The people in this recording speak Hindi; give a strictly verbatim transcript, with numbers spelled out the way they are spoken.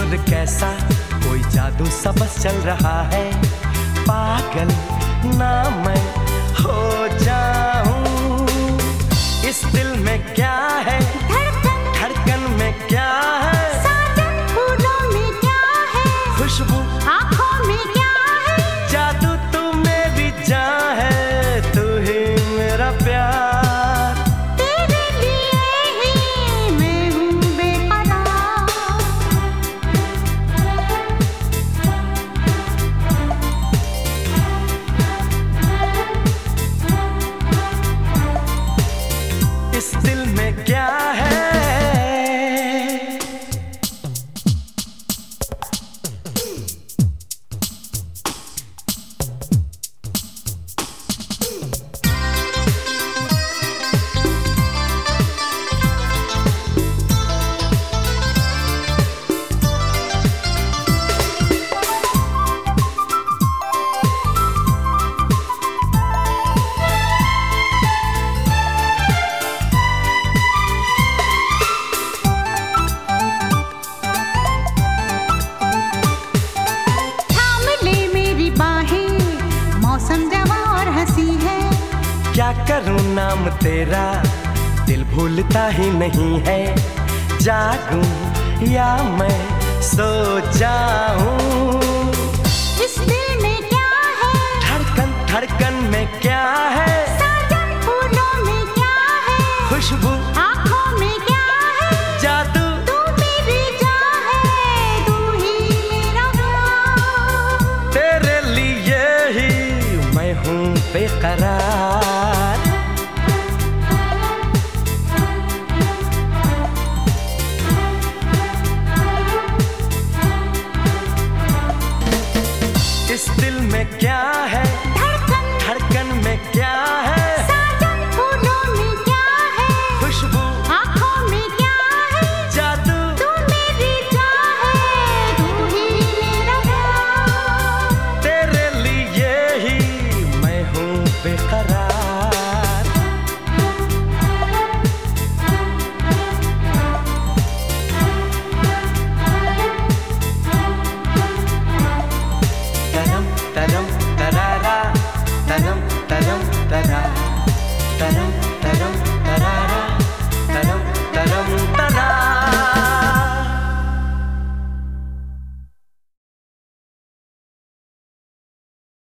उम्र कैसा कोई जादू सा बस चल रहा है। पागल ना मैं हो जाऊं, इस दिल में क्या है धड़कन, धड़कन में क्या है साजन, फूलों में क्या है खुशबू, आँखों में क्या है जादू, तू मेरी जान है, तू ही मेरा प्यार, तेरे लिए ही मैं हूँ बेकरार। इस दिल में क्या है क्या करूं नाम तेरा दिल भूलता ही नहीं है, जागूं या मैं सो जाऊं, इस दिल में क्या है धड़कन, धड़कन में क्या है साजन, फूलों में क्या है खुशबू, आँखों में क्या है जादू, तू मेरी जान है, तू ही मेरा प्यार, तेरे लिए ही मैं हूँ बेकरार। इस दिल में क्या